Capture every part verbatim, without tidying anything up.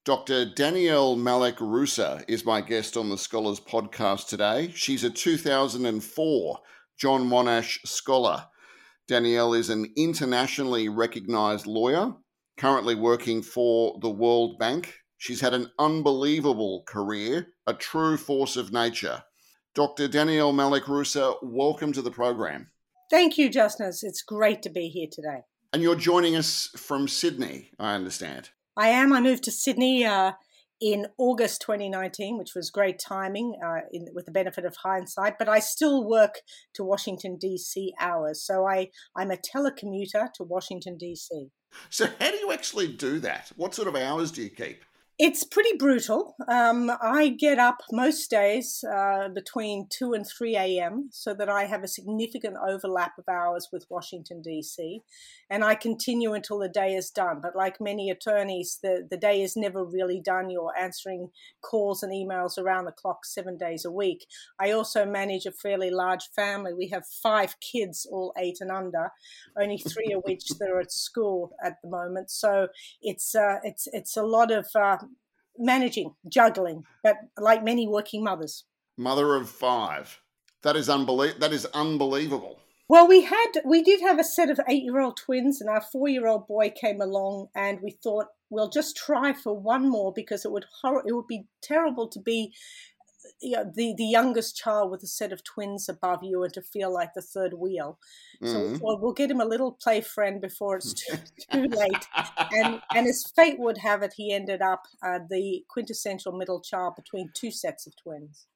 Doctor Danielle Malek-Rusa is my guest on the Scholars Podcast today. She's a two thousand four John Monash Scholar. Danielle is an internationally recognised lawyer, currently working for the World Bank. She's had an unbelievable career, a true force of nature. Doctor Danielle Malek-Rusa, welcome to the program. Thank you, Justinus. It's great to be here today. And you're joining us from Sydney, I understand. I am. I moved to Sydney uh, in August twenty nineteen, which was great timing uh, in, with the benefit of hindsight, but I still work to Washington, D C hours. So I, I'm a telecommuter to Washington, D C. So how do you actually do that? What sort of hours do you keep? It's pretty brutal. Um, I get up most days uh, between two and three a.m. so that I have a significant overlap of hours with Washington, D C, and I continue until the day is done. But like many attorneys, the, the day is never really done. You're answering calls and emails around the clock seven days a week. I also manage a fairly large family. We have five kids, all eight and under, only three of which that are at school at the moment. So it's uh, it's it's a lot of uh, managing, juggling, but like many working mothers. Mother of five. That is unbelie- That is unbelievable. Well, we had, we did have a set of eight-year-old twins, and our four-year-old boy came along, and we thought we'll just try for one more because it would hor- it would be terrible to be, you know, the the youngest child with a set of twins above you and to feel like the third wheel. So Mm-hmm. we thought we'll get him a little play friend before it's too, too late. And and as fate would have it, he ended up uh, the quintessential middle child between two sets of twins.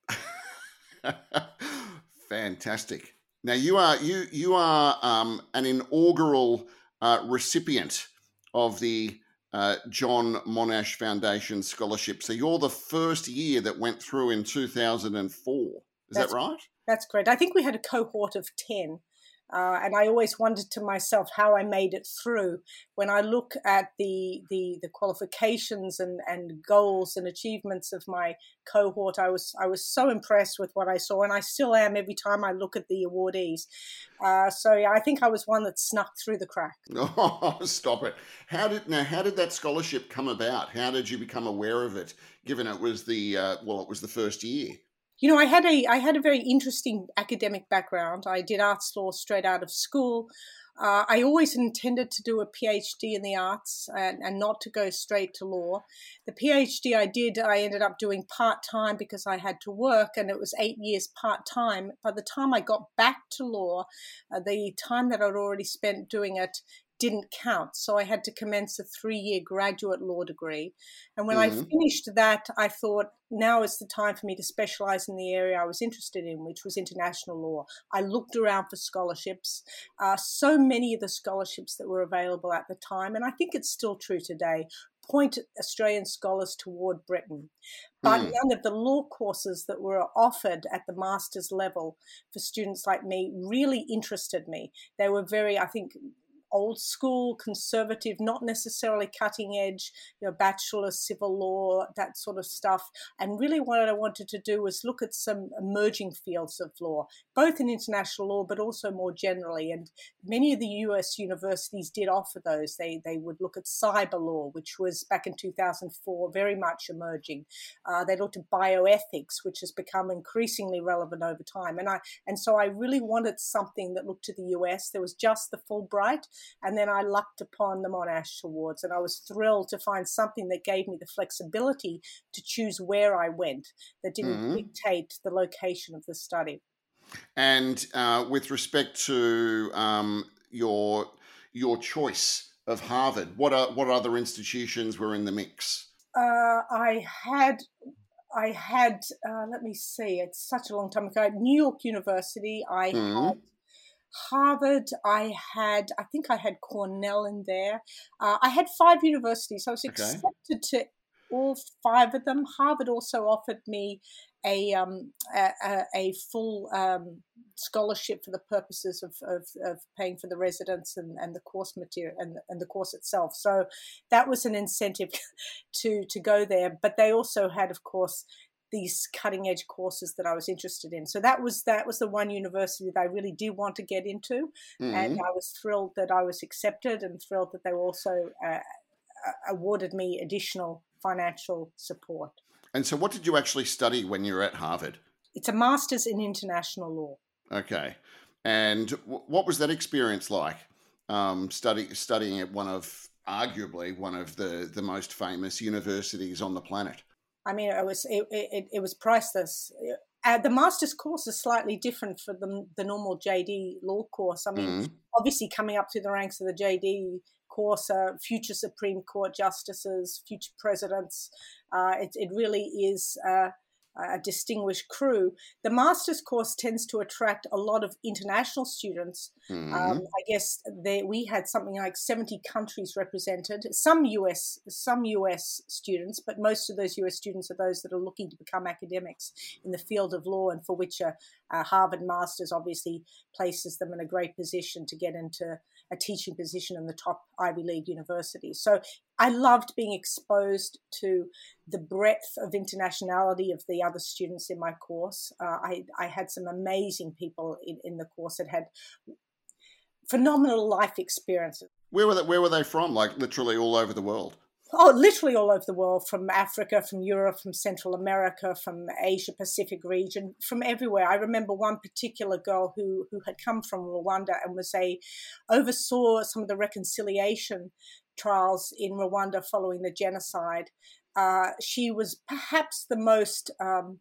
Fantastic. Now you are you you are um, an inaugural uh, recipient of the uh, John Monash Foundation Scholarship. So you're the first year that went through in two thousand four. Is That's that right? That's correct. I think we had a cohort of ten. Uh, and I always wondered to myself how I made it through. When I look at the the, the qualifications and, and goals and achievements of my cohort, I was I was so impressed with what I saw, and I still am every time I look at the awardees. Uh, so yeah, I think I was one that snuck through the crack. Oh, stop it! How did now? How did that scholarship come about? How did you become aware of it? Given it was the uh, well, it was the first year. You know, I had a I had a very interesting academic background. I did arts law straight out of school. Uh, I always intended to do a PhD in the arts and, and not to go straight to law. The PhD I did, I ended up doing part-time because I had to work, and it was eight years part-time. By the time I got back to law, uh, the time that I'd already spent doing it didn't count. So I had to commence a three-year graduate law degree. And when Mm-hmm. I finished that, I thought, now is the time for me to specialize in the area I was interested in, which was international law. I looked around for scholarships. Uh, so many of the scholarships that were available at the time, and I think it's still true today, point Australian scholars toward Britain. But Mm. none of the law courses that were offered at the master's level for students like me really interested me. They were very, I think, old school, conservative, not necessarily cutting edge, you know, bachelor civil law, that sort of stuff. And really what I wanted to do was look at some emerging fields of law, both in international law, but also more generally. And many of the U S universities did offer those. They they would look at cyber law, which was back in two thousand four, very much emerging. Uh, they looked at bioethics, which has become increasingly relevant over time. And I and so I really wanted something that looked to the U S. There was just the Fulbright. And then I lucked upon the Monash Awards, and I was thrilled to find something that gave me the flexibility to choose where I went, that didn't Mm-hmm. dictate the location of the study. And uh, with respect to um, your your choice of Harvard, what are, what other institutions were in the mix? Uh, I had I had, uh, let me see, it's such a long time ago, New York University, I Mm. had Harvard, I had, I think I had Cornell in there. Uh, I had five universities. I was Okay. accepted to all five of them. Harvard also offered me a um, a, a, a full um, scholarship for the purposes of, of, of paying for the residence and, and the course material and, and the course itself. So that was an incentive to to go there. But they also had, of course, these cutting edge courses that I was interested in. So that was that was the one university that I really did want to get into, Mm-hmm. and I was thrilled that I was accepted, and thrilled that they also uh, awarded me additional financial support. And so what did you actually study when you were at Harvard? It's a master's in international law. Okay. And w- what was that experience like, um, study, studying at one of, arguably, one of the, the most famous universities on the planet? I mean, it was it, it, it was priceless. Uh, the master's course is slightly different for the, the normal J D law course. I mean, mm. obviously coming up through the ranks of the J D course, uh, future Supreme Court justices, future presidents, uh, it, it really is uh, a distinguished crew. The master's course tends to attract a lot of international students. Mm. Um, I guess they, we had something like seventy countries represented, some U S, some U S students, but most of those U S students are those that are looking to become academics in the field of law, and for which a, a Harvard master's obviously places them in a great position to get into a teaching position in the top Ivy League universities. So I loved being exposed to the breadth of internationality of the other students in my course. Uh, I, I had some amazing people in, in the course that had phenomenal life experiences. Where were they, where were they from? Like literally all over the world? Oh, literally all over the world, from Africa, from Europe, from Central America, from Asia Pacific region, from everywhere. I remember one particular girl who, who had come from Rwanda and was a oversaw some of the reconciliation trials in Rwanda following the genocide. Uh, she was perhaps the most um,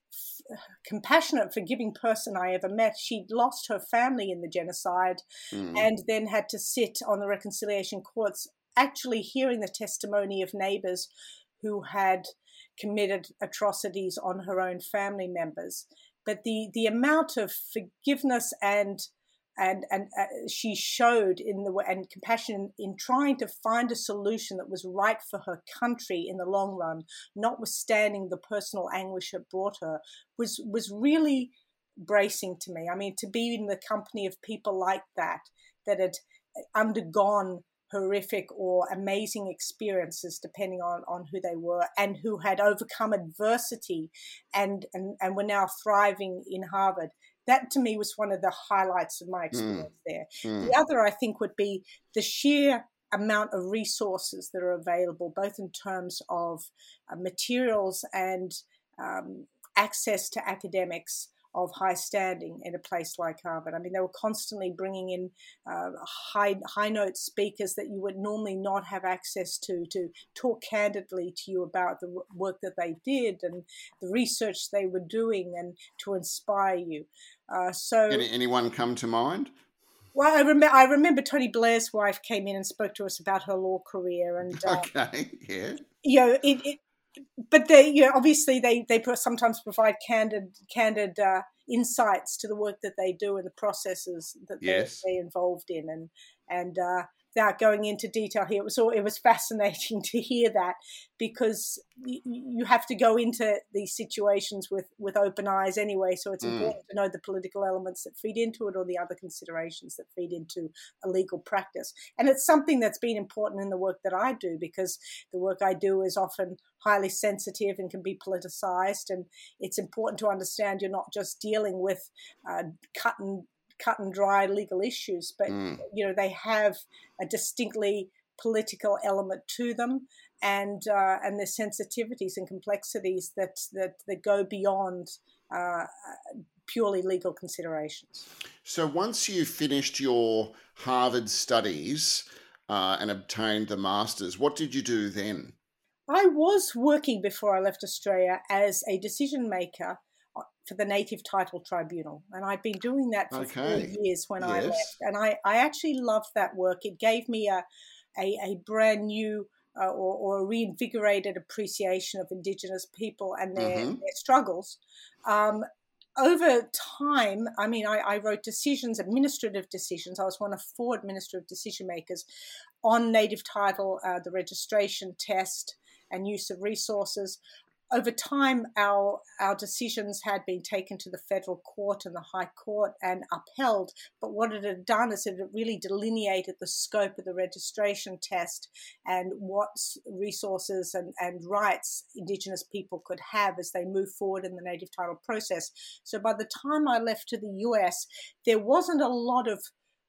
f- compassionate, forgiving person I ever met. She'd lost her family in the genocide mm. and then had to sit on the reconciliation courts, actually hearing the testimony of neighbors who had committed atrocities on her own family members. But the, the amount of forgiveness and and and uh, she showed in the and compassion in trying to find a solution that was right for her country in the long run, notwithstanding the personal anguish it brought her, was was really bracing to me. I mean, to be in the company of people like that, that had undergone horrific or amazing experiences, depending on, on who they were, and who had overcome adversity and, and, and were now thriving in Harvard. That, to me, was one of the highlights of my experience mm. there. Mm. The other, I think, would be the sheer amount of resources that are available, both in terms of uh, materials and um, access to academics of high standing in a place like Harvard. I mean, they were constantly bringing in uh, high high note speakers that you would normally not have access to, to talk candidly to you about the work that they did and the research they were doing, and to inspire you. Uh, so, Any, anyone come to mind? Well, I remember. I remember Tony Blair's wife came in and spoke to us about her law career, and uh, okay, yeah, you know, it. it But they, you know, obviously they, they sometimes provide candid candid uh, insights to the work that they do and the processes that yes. they're, they're involved in, and and uh, without going into detail here, it was all, it was fascinating to hear that, because you, you have to go into these situations with, with open eyes anyway. So it's mm. important to know the political elements that feed into it, or the other considerations that feed into a legal practice. And it's something that's been important in the work that I do, because the work I do is often highly sensitive and can be politicized. And it's important to understand you're not just dealing with uh, cut and cut and dry legal issues, but mm. you know, they have a distinctly political element to them, and uh, and there's sensitivities and complexities that that, that go beyond uh, purely legal considerations. So once you finished your Harvard studies uh, and obtained the master's, what did you do then? I was working before I left Australia as a decision maker for the Native Title Tribunal, and I'd been doing that for okay. four years when yes. I left, and I, I actually loved that work. It gave me a a, a brand new uh, or, or a reinvigorated appreciation of Indigenous people and their, mm-hmm. their struggles. Um, over time, I mean, I, I wrote decisions, administrative decisions. I was one of four administrative decision makers on native title, uh, the registration test and use of resources. Over time, our our decisions had been taken to the federal court and the high court and upheld. But what it had done is it really delineated the scope of the registration test and what resources and, and rights Indigenous people could have as they move forward in the native title process. So by the time I left to the U S, there wasn't a lot of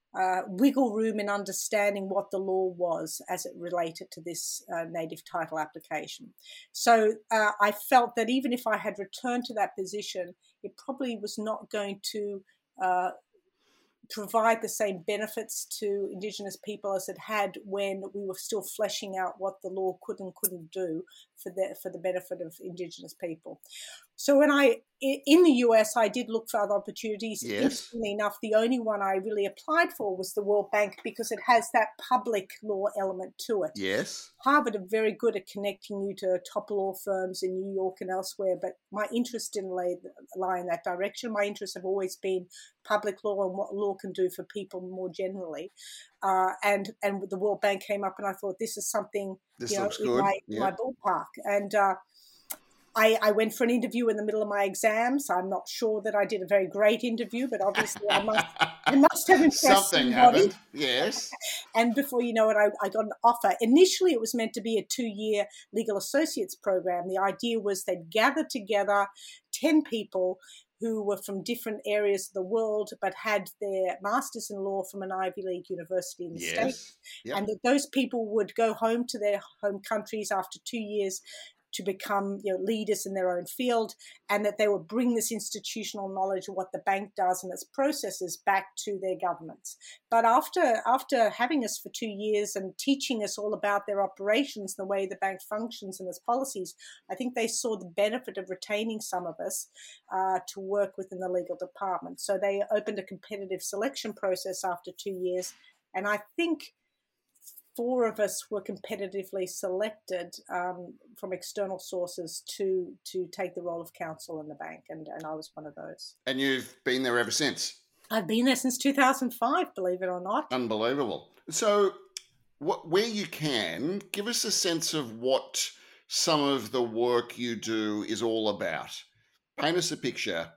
uh, wiggle room in understanding what the law was as it related to this uh, native title application. So uh, I felt that even if I had returned to that position, it probably was not going to uh, provide the same benefits to Indigenous people as it had when we were still fleshing out what the law could and couldn't do for the for the benefit of Indigenous people. So when I, in the U S, I did look for other opportunities. Yes. Interestingly enough, the only one I really applied for was the World Bank because it has that public law element to it. Yes. Harvard are very good at connecting you to top law firms in New York and elsewhere, but my interest didn't lie, lie in that direction. My interests have always been public law and what law can do for people more generally. Uh, and and the World Bank came up, and I thought this is something This you know looks in good. my, Yep. my ballpark. And uh, I, I went for an interview in the middle of my exams. I'm not sure that I did a very great interview, but obviously I must I must have impressed Something somebody. happened. Yes. And before you know it, I, I got an offer. Initially, it was meant to be a two-year legal associates program. The idea was they'd gather together ten people who were from different areas of the world but had their masters in law from an Ivy League university in the Yes. States. Yep. And that those people would go home to their home countries after two years to become you know, leaders in their own field, and that they would bring this institutional knowledge of what the bank does and its processes back to their governments. But after after having us for two years and teaching us all about their operations, the way the bank functions and its policies, I think they saw the benefit of retaining some of us uh, to work within the legal department. So they opened a competitive selection process after two years, and I think four of us were competitively selected um, from external sources to to take the role of counsel in the bank, and, and I was one of those. And you've been there ever since? I've been there since two thousand five, believe it or not. Unbelievable. So what, where you can, give us a sense of what some of the work you do is all about. Paint us a picture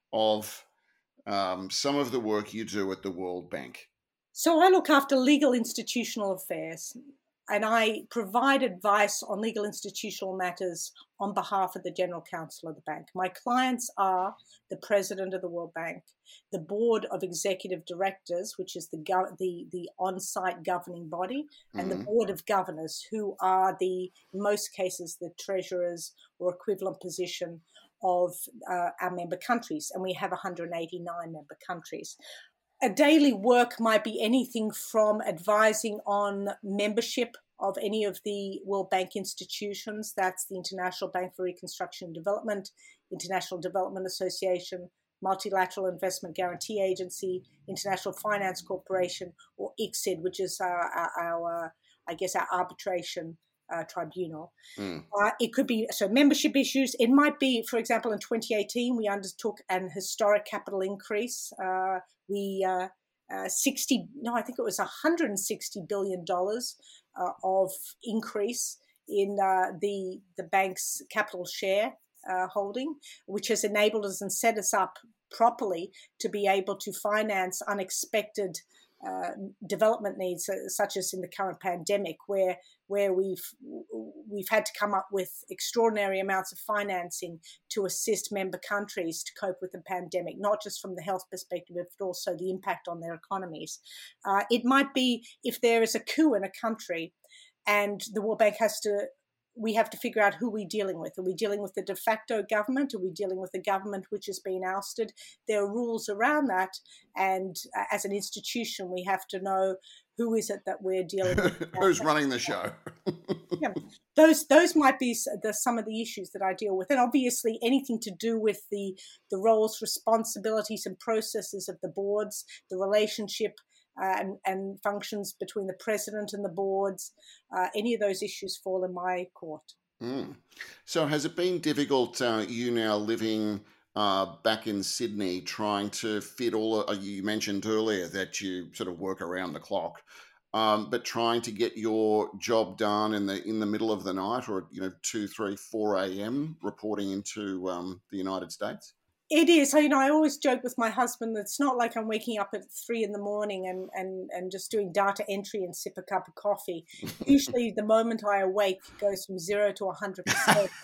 of um, some of the work you do at the World Bank. So I look after legal institutional affairs, and I provide advice on legal institutional matters on behalf of the General Counsel of the bank. My clients are the President of the World Bank, the Board of Executive Directors, which is the gov- the, the on-site governing body, and Mm-hmm. the Board of Governors, who are the, in most cases, the treasurers or equivalent position of uh, our member countries. And we have one hundred eighty-nine member countries. A daily work might be anything from advising on membership of any of the World Bank institutions. That's the International Bank for Reconstruction and Development, International Development Association, Multilateral Investment Guarantee Agency, International Finance Corporation, or I C S I D, which is our, our, our I guess, our arbitration Uh, tribunal. Mm. Uh, it could be so membership issues. It might be, for example, in twenty eighteen, we undertook an historic capital increase. Uh, we uh, uh, sixty, no, I think it was one hundred sixty billion dollars uh, of increase in uh, the the bank's capital share uh, holding, which has enabled us and set us up properly to be able to finance unexpected Uh, development needs, uh, such as in the current pandemic, where where we've we've had to come up with extraordinary amounts of financing to assist member countries to cope with the pandemic, not just from the health perspective, but also the impact on their economies. Uh, it might be if there is a coup in a country, and the World Bank has to. We have to figure out who we're dealing with. Are we dealing with the de facto government? Are we dealing with the government which has been ousted? There are rules around that. And uh, as an institution, we have to know who is it that we're dealing with. Who's running the show? Yeah. Those those might be the, some of the issues that I deal with. And obviously anything to do with the, the roles, responsibilities and processes of the boards, the relationship Uh, and, and functions between the president and the boards, uh, any of those issues fall in my court. Mm. So has it been difficult, uh, you now living uh, back in Sydney, trying to fit all, uh, you mentioned earlier that you sort of work around the clock, um, but trying to get your job done in the in the middle of the night or, you know, two, three, four a.m. reporting into um, the United States? It is. You know, I always joke with my husband that it's not like I'm waking up at three in the morning and, and, and just doing data entry and sip a cup of coffee. Usually the moment I awake goes from zero to one hundred percent.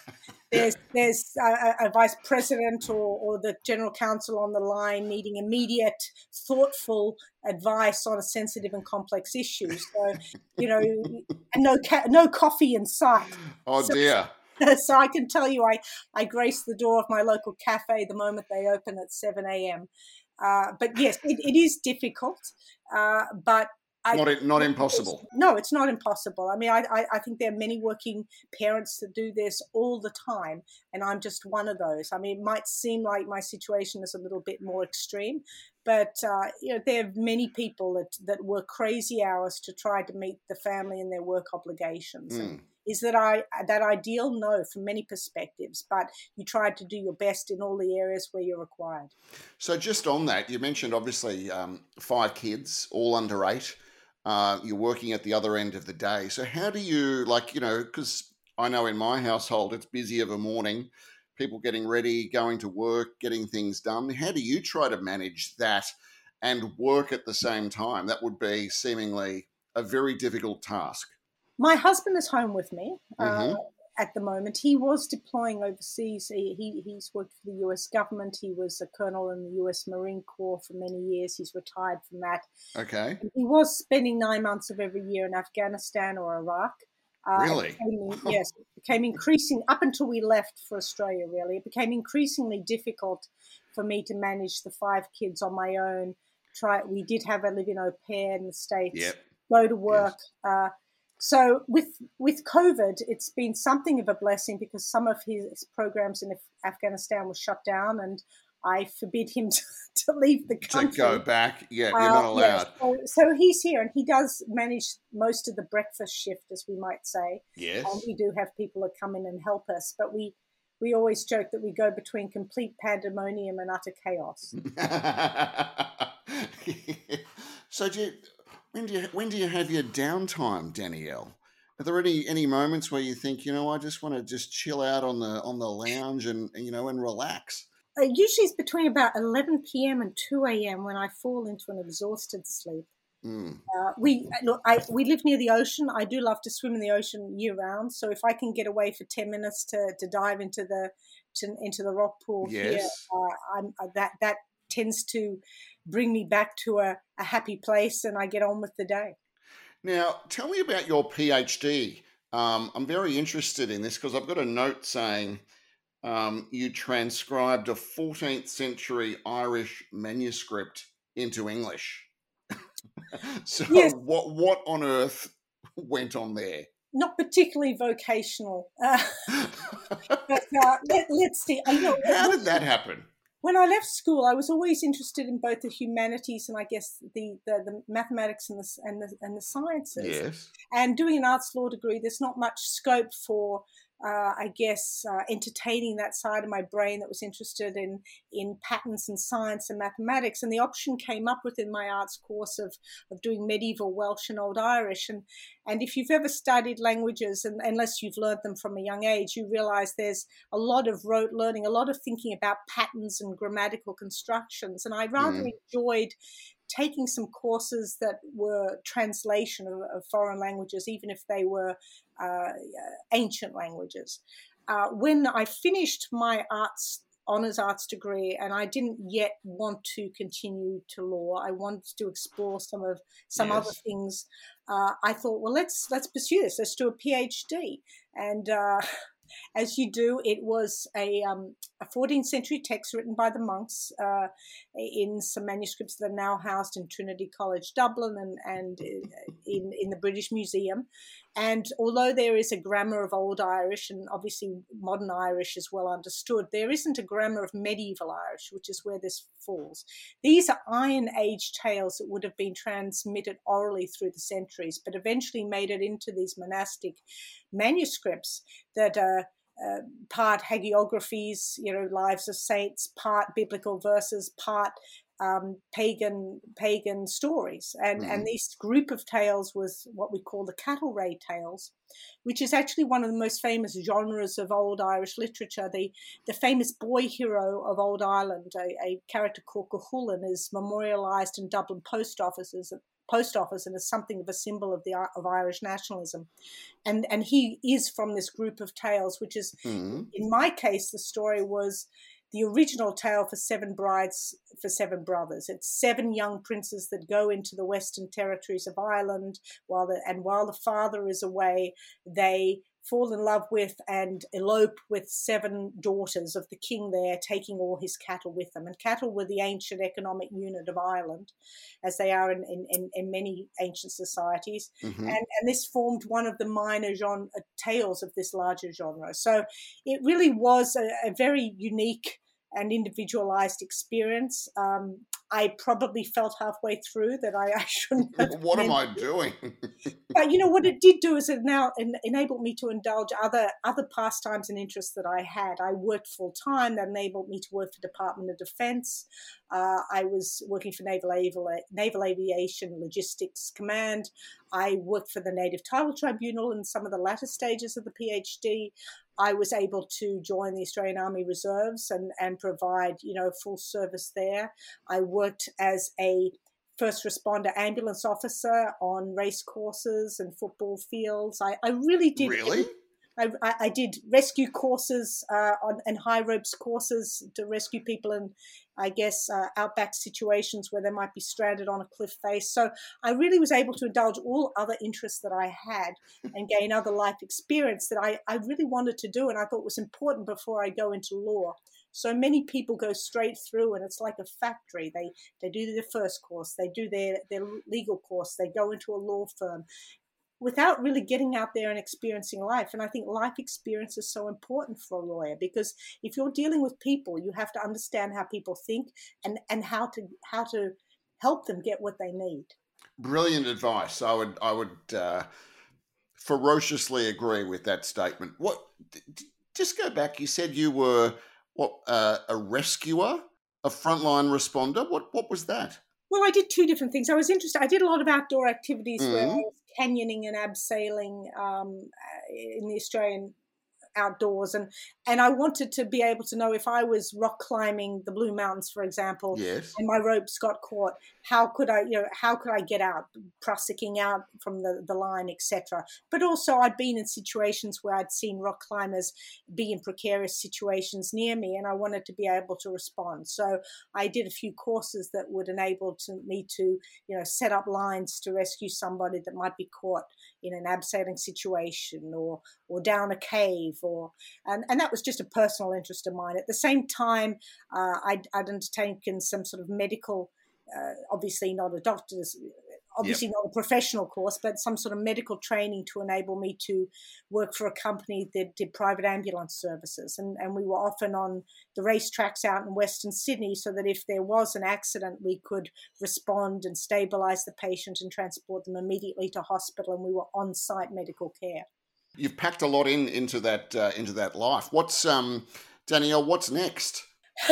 there's there's a, a vice president or, or the general counsel on the line needing immediate, thoughtful advice on a sensitive and complex issue. So, you know, and no ca- no coffee in sight. Oh So, dear. so I can tell you, I, I grace the door of my local cafe the moment they open at seven a.m. Uh, but yes, it, it is difficult, uh, but I, not not impossible. No, it's not impossible. I mean, I, I, I think there are many working parents that do this all the time, and I'm just one of those. I mean, it might seem like my situation is a little bit more extreme, but uh, you know, there are many people that, that work crazy hours to try to meet the family and their work obligations. Mm. And is that I that ideal? No, from many perspectives, but you try to do your best in all the areas where you're required. So just on that, you mentioned obviously um, five kids, all under eight. Uh, you're working at the other end of the day. So how do you, like, you know, because I know in my household it's busy of a morning, people getting ready, going to work, getting things done. How do you try to manage that and work at the same time? That would be seemingly a very difficult task. My husband is home with me Mm-hmm. uh, at the moment. He was deploying overseas. He, he He's worked for the U S government. He was a colonel in the U S Marine Corps for many years. He's retired from that. Okay. And he was spending nine months of every year in Afghanistan or Iraq. Uh, really? It became, yes, it became increasing up until we left for Australia, really. It became increasingly difficult for me to manage the five kids on my own. Try. We did have a live-in au pair in the States. Yep. Go to work. Yes. Uh, So with with COVID, it's been something of a blessing because some of his programs in Afghanistan were shut down, and I forbid him to, to leave the country. To go back, yeah, you're not allowed. Uh, yes. so, so he's here, and he does manage most of the breakfast shift, as we might say. Yes. And we do have people that come in and help us, but we we always joke that we go between complete pandemonium and utter chaos. So do you... When do you when do you have your downtime, Danielle? Are there any, any moments where you think, you know, I just want to just chill out on the on the lounge and, you know, and relax? Uh, usually it's between about eleven p.m. and two a.m. when I fall into an exhausted sleep. Mm. Uh, we look, I we live near the ocean. I do love to swim in the ocean year round. So if I can get away for ten minutes to, to dive into the to, into the rock pool yes. here, uh, I'm uh, that that tends to bring me back to a, a happy place, and I get on with the day. Now, tell me about your PhD. Um, I'm very interested in this because I've got a note saying um, you transcribed a fourteenth century Irish manuscript into English. So yes. what what on earth went on there? Not particularly vocational. Uh, but uh, let, let's see. I know, How did that happen? When I left school, I was always interested in both the humanities and I guess the, the, the mathematics and the, and, the, and the sciences. Yes. And doing an arts law degree, there's not much scope for, uh, I guess, uh, entertaining that side of my brain that was interested in, in patterns and science and mathematics. And the option came up within my arts course of, of doing medieval Welsh and Old Irish. And, and if you've ever studied languages, and unless you've learned them from a young age, you realize there's a lot of rote learning, a lot of thinking about patterns and grammatical constructions. And I rather mm. enjoyed taking some courses that were translation of, of foreign languages, even if they were uh, ancient languages. Uh, when I finished my arts honours arts degree, and I didn't yet want to continue to law, I wanted to explore some of some yes. other things. Uh, I thought, well, let's let's pursue this. Let's do a PhD. And uh, as you do, it was a, um, a fourteenth century text written by the monks uh, in some manuscripts that are now housed in Trinity College, Dublin, and, and in, in the British Museum. And although there is a grammar of Old Irish, and obviously modern Irish is well understood, there isn't a grammar of medieval Irish, which is where this falls. These are Iron Age tales that would have been transmitted orally through the centuries, but eventually made it into these monastic manuscripts that are uh, part hagiographies, you know, lives of saints, part biblical verses, part Um, pagan pagan stories. And, mm. and this group of tales was what we call the Castlereagh tales, which is actually one of the most famous genres of Old Irish literature. The, the famous boy hero of Old Ireland, a, a character called Cuchulainn, is memorialised in Dublin post offices post office and as something of a symbol of the of Irish nationalism. And and he is from this group of tales, which is, mm. in my case, the story was the original tale for Seven Brides for Seven Brothers. It's seven young princes that go into the Western Territories of Ireland, while the, and while the father is away, they fall in love with and elope with seven daughters of the king there, taking all his cattle with them. And cattle were the ancient economic unit of Ireland, as they are in, in, in many ancient societies. Mm-hmm. And, and this formed one of the minor genre, tales of this larger genre. So it really was a, a very unique and individualized experience. Um, I probably felt halfway through that I, I shouldn't have. What am I doing? But you know what it did do is it now en- enabled me to indulge other other pastimes and interests that I had. I worked full time. That enabled me to work for Department of Defense. Uh, I was working for Naval, Avi- Naval Aviation Logistics Command. I worked for the Native Title Tribunal in some of the latter stages of the PhD. I was able to join the Australian Army Reserves and, and provide, you know, full service there. I worked as a first responder ambulance officer on race courses and football fields. I, I really did. Really? I, I, I did rescue courses uh, on, and high ropes courses to rescue people in, I guess, uh, outback situations where they might be stranded on a cliff face. So I really was able to indulge all other interests that I had and gain other life experience that I, I really wanted to do and I thought was important before I go into law. So many people go straight through and it's like a factory. They they do their first course, they do their, their legal course, they go into a law firm without really getting out there and experiencing life. And I think life experience is so important for a lawyer because if you're dealing with people, you have to understand how people think and, and how to how to help them get what they need. Brilliant advice. I would I would uh, ferociously agree with that statement. What? D- d- just go back. You said you were what uh, a rescuer, a frontline responder. What what was that? Well, I did two different things. I was interested. I did a lot of outdoor activities Mm. where I was canyoning and abseiling um, in the Australian outdoors, and and I wanted to be able to know if I was rock climbing the Blue Mountains, for example, Yes. and my ropes got caught, how could I, you know, how could I get out, prussicking out from the, the line, et cetera. But also I'd been in situations where I'd seen rock climbers be in precarious situations near me, and I wanted to be able to respond. So I did a few courses that would enable to, me to, you know, set up lines to rescue somebody that might be caught in an abseiling situation or or down a cave, or and, and that was just a personal interest of mine. At the same time, uh, I'd, I'd undertaken some sort of medical, uh, obviously not a doctor's, obviously Yep. not a professional course, but some sort of medical training to enable me to work for a company that did private ambulance services. And, and we were often on the racetracks out in Western Sydney so that if there was an accident, we could respond and stabilise the patient and transport them immediately to hospital, and we were on-site medical care. You've packed a lot in into that uh, into that life. What's um, Danielle? What's next?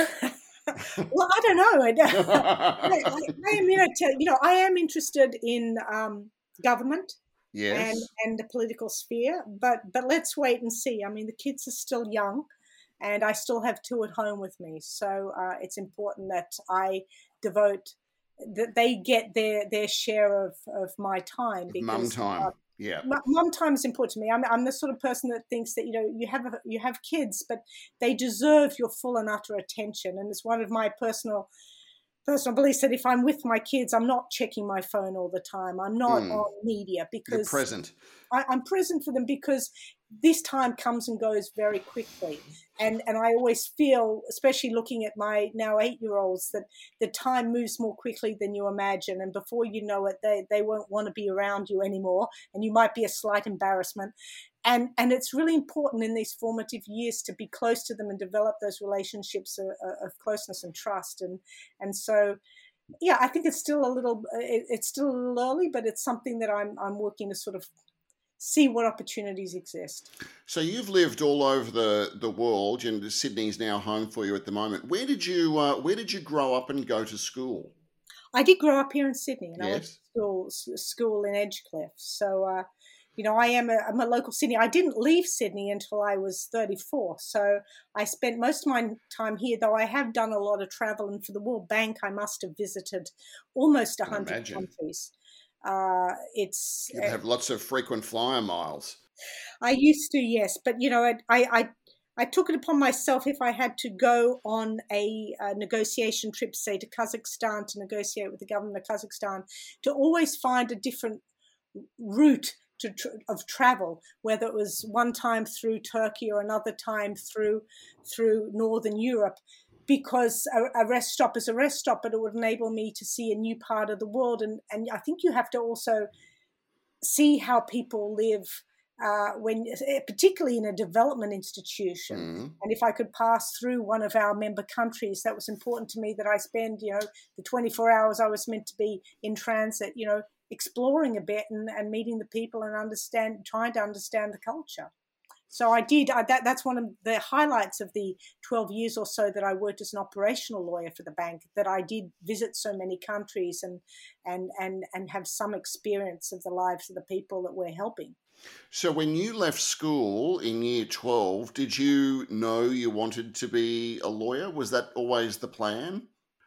Well, I don't know. I, I, I am, you know, to, you know, I am interested in um, government Yes. and and the political sphere, but but let's wait and see. I mean, the kids are still young, and I still have two at home with me, so uh, it's important that I devote that they get their their share of of my time because Mum time. Uh, Yeah. Mom time is important to me. I'm, I'm the sort of person that thinks that, you know, you have a, you have kids, but they deserve your full and utter attention. And it's one of my personal personal beliefs that if I'm with my kids, I'm not checking my phone all the time. I'm not Mm. on media You're because present. I, I'm present for them because this time comes and goes very quickly. And and I always feel, especially looking at my now eight-year-olds, that the time moves more quickly than you imagine. And before you know it, they, they won't want to be around you anymore. And you might be a slight embarrassment. And and it's really important in these formative years to be close to them and develop those relationships of, of closeness and trust. And and so, yeah, I think it's still a little it, it's still a little early, but it's something that I'm I'm working to sort of see what opportunities exist. So you've lived all over the, the world, and Sydney's now home for you at the moment. Where did you uh, Where did you grow up and go to school? I did grow up here in Sydney, and I went to Yes. school school in Edgecliff. So, uh, you know, I am a, I'm a local Sydney. I didn't leave Sydney until I was thirty-four. So I spent most of my time here, though I have done a lot of travel. And for the World Bank, I must have visited almost I one hundred imagine. countries. Uh, it's You'd have lots of frequent flyer miles. I used to, yes, but you know, I, I, I took it upon myself if I had to go on a, a negotiation trip, say to Kazakhstan, to negotiate with the government of Kazakhstan, to always find a different route to of travel, whether it was one time through Turkey or another time through through Northern Europe, because a, a rest stop is a rest stop, but it would enable me to see a new part of the world, and and I think you have to also see how people live. Uh, when, particularly in a development institution, mm. and if I could pass through one of our member countries, that was important to me. That I spend, you know, the twenty-four hours I was meant to be in transit, you know, exploring a bit and, and meeting the people and understand, trying to understand the culture. So I did. I, that that's one of the highlights of the twelve years or so that I worked as an operational lawyer for the bank. That I did visit so many countries and and and and have some experience of the lives of the people that we're helping. So when you left school in year twelve, did you know you wanted to be a lawyer? Was that always the plan?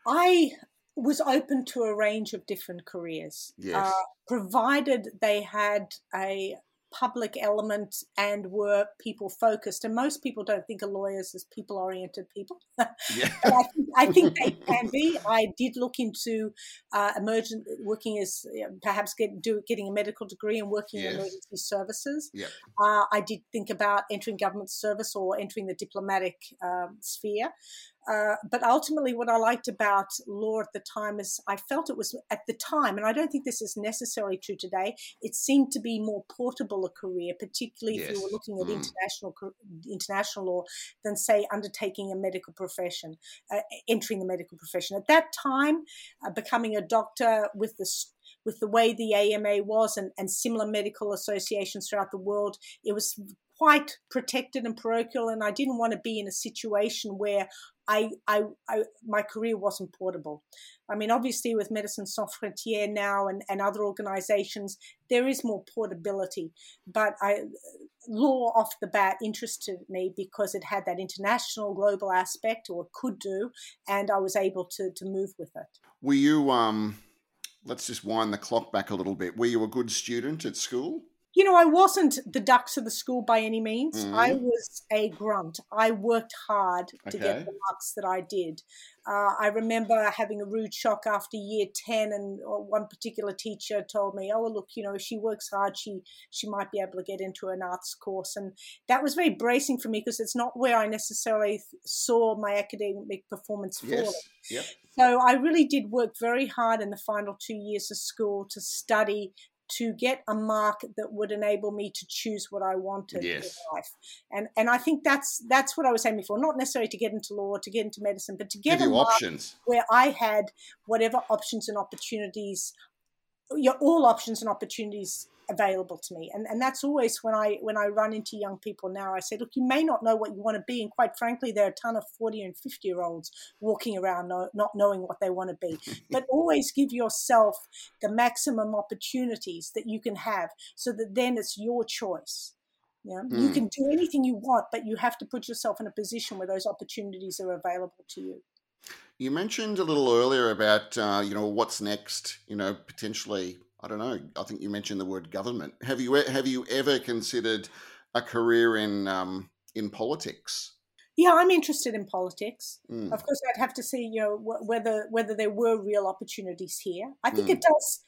I was open to a range of different careers, yes. uh, provided they had a public element and were people focused. And most people don't think of lawyers as people oriented people. Yeah. But I think, I think they can be. I did look into uh, emergent working as you know, perhaps get, do, getting a medical degree and working yes. in emergency services. Yep. Uh, I did think about entering government service or entering the diplomatic um, sphere. Uh, but ultimately, what I liked about law at the time is I felt it was at the time, and I don't think this is necessarily true today, it seemed to be more portable a career, particularly yes. if you were looking at mm. international international law, than, say, undertaking a medical profession, uh, entering the medical profession. At that time, uh, becoming a doctor with the with the way the A M A was and, and similar medical associations throughout the world, it was quite protected and parochial, and I didn't want to be in a situation where I, I, I, my career wasn't portable. I mean, obviously with Médecins Sans Frontières now and, and other organizations, there is more portability, but I, law off the bat interested me because it had that international global aspect, or could do, and I was able to, to move with it. Were you, um, let's just wind the clock back a little bit, were you a good student at school? You know, I wasn't the ducks of the school by any means. Mm. I was a grunt. I worked hard to okay. get the marks that I did. Uh, I remember having a rude shock after year ten, and one particular teacher told me, oh, look, you know, if she works hard, she she might be able to get into an arts course. And that was very bracing for me because it's not where I necessarily saw my academic performance falling. Yes. Yep. So I really did work very hard in the final two years of school to study, to get a mark that would enable me to choose what I wanted yes. in life. And and I think that's that's what I was aiming for, not necessarily to get into law, to get into medicine, but to get Give a you mark options where I had whatever options and opportunities, you know, all options and opportunities available to me. And and that's always when I when I run into young people now, I say, look, you may not know what you want to be. And quite frankly, there are a ton of forty and fifty year olds walking around no, not knowing what they want to be. But always give yourself the maximum opportunities that you can have, so that then it's your choice. You know, mm. you can do anything you want, but you have to put yourself in a position where those opportunities are available to you. You mentioned a little earlier about, uh, you know, what's next, you know, potentially, I don't know, I think you mentioned the word government. Have you have you ever considered a career in um, in politics? Yeah, I'm interested in politics. Mm. Of course, I'd have to see, you know, wh- whether whether there were real opportunities here. I think Mm. it does.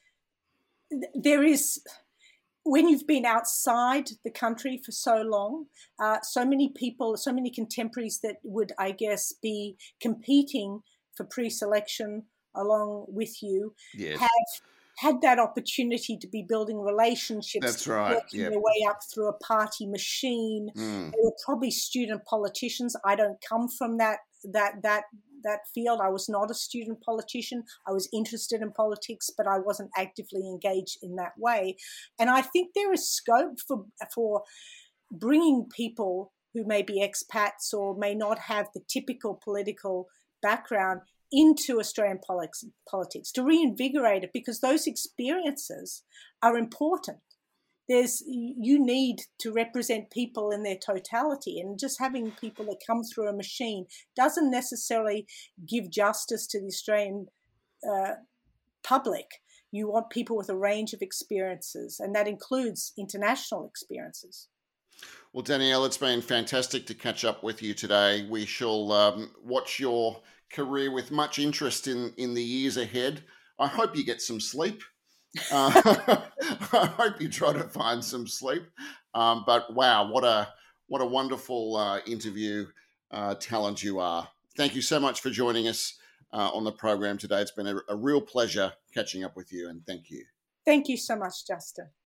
There is, when you've been outside the country for so long, uh, so many people, so many contemporaries that would, I guess, be competing for pre-selection along with you, yes. have had that opportunity to be building relationships. That's right. Working yep. their way up through a party machine. Mm. They were probably student politicians. I don't come from that that that that field. I was not a student politician. I was interested in politics, but I wasn't actively engaged in that way. And I think there is scope for for bringing people who may be expats or may not have the typical political background into Australian politics, politics to reinvigorate it, because those experiences are important. There's, you need to represent people in their totality, and just having people that come through a machine doesn't necessarily give justice to the Australian uh, public. You want people with a range of experiences, and that includes international experiences. Well, Danielle, it's been fantastic to catch up with you today. We shall um, watch your career with much interest in, in the years ahead. I hope you get some sleep. Uh, I hope you try to find some sleep. Um, but wow, what a what a wonderful uh, interview uh, talent you are. Thank you so much for joining us uh, on the program today. It's been a, a real pleasure catching up with you, and thank you. Thank you so much, Justin.